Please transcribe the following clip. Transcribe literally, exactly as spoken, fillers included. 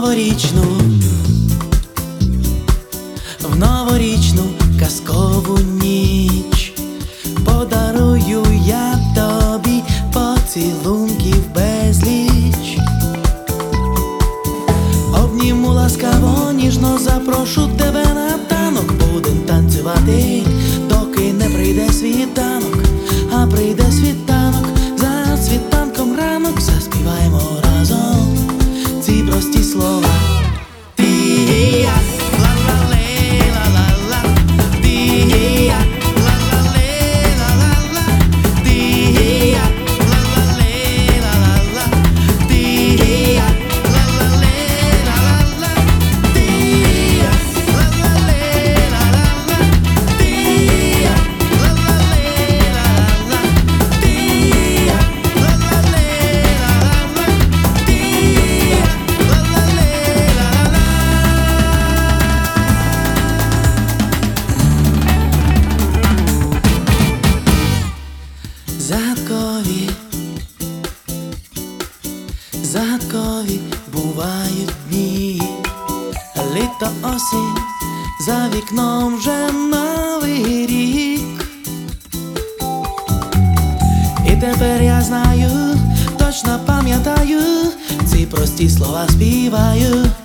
новорічну, в новорічну казкову ніч подарую я тобі поцілунків безліч. Обніму ласкаво, ніжно запрошу тебе на танок. Будем танцювати, доки не прийде світанок. А прийде світанок, за світанком ранок заспіваємо разом ці прості слова. Ти-я, ла-ла-лей, ла-ла-ла. Ти-я, ла-ла-лей, ла-ла-ла. Ти-я, ла-ла-лей, ла-ла-ла. Ти-я, ла-ла-лей, ла-ла-ла. Ти-я, ла-ла-лей, ла-ла-ла. Ти-я, ла-ла-лей, ла-ла-ла. Ти-я, ла-ла-лей, ла-ла-ла. Ти-я, ла-ла-лей, ла-ла-ла. Загадкові, загадкові бувають дні. Літо, осінь, за вікном вже новий рік. І тепер я знаю, точно пам'ятаю, ці прості слова співаю.